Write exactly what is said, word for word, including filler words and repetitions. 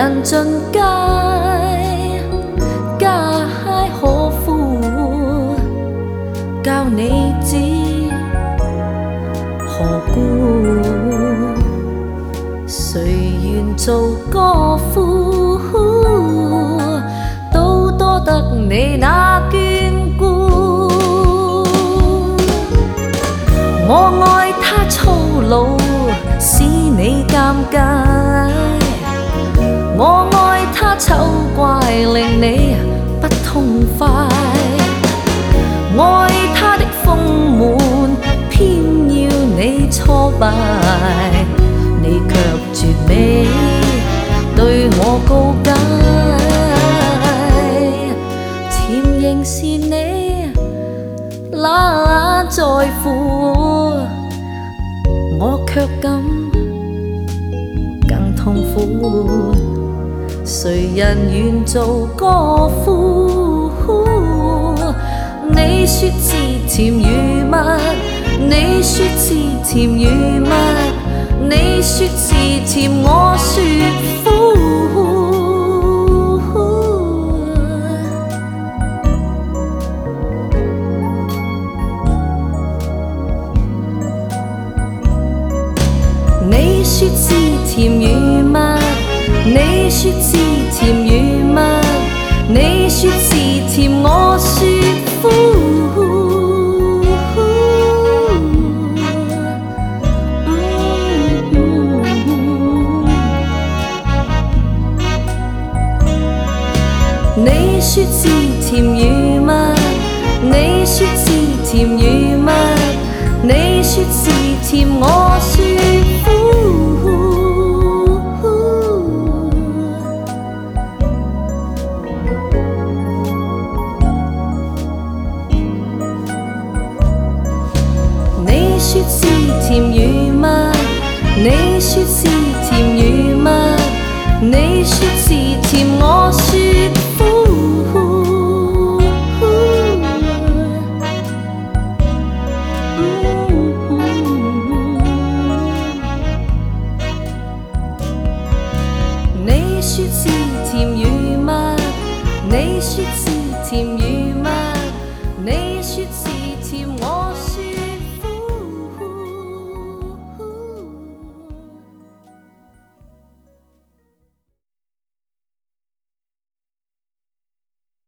人盡皆皆可夫，教你知何故？誰願做歌夫，都多得你那眷顧。我愛他粗魯，使你尷尬。我愛他醜怪，令你不痛快。愛他的豐滿，偏要你挫敗。你卻絕美對我告解，甜仍是你那在乎，我卻感更痛苦。誰人願做歌夫？你說是甜如蜜，你說是甜如蜜，你說是甜，我說苦。你說是甜如蜜，你說是甜如蜜，你說是甜，我說苦。你說是甜如蜜，你說是甜如蜜，你說是甜，我說苦。你說是甜如蜜，你說是甜如蜜，你說是甜，我說苦。你說是甜如蜜，你說是甜如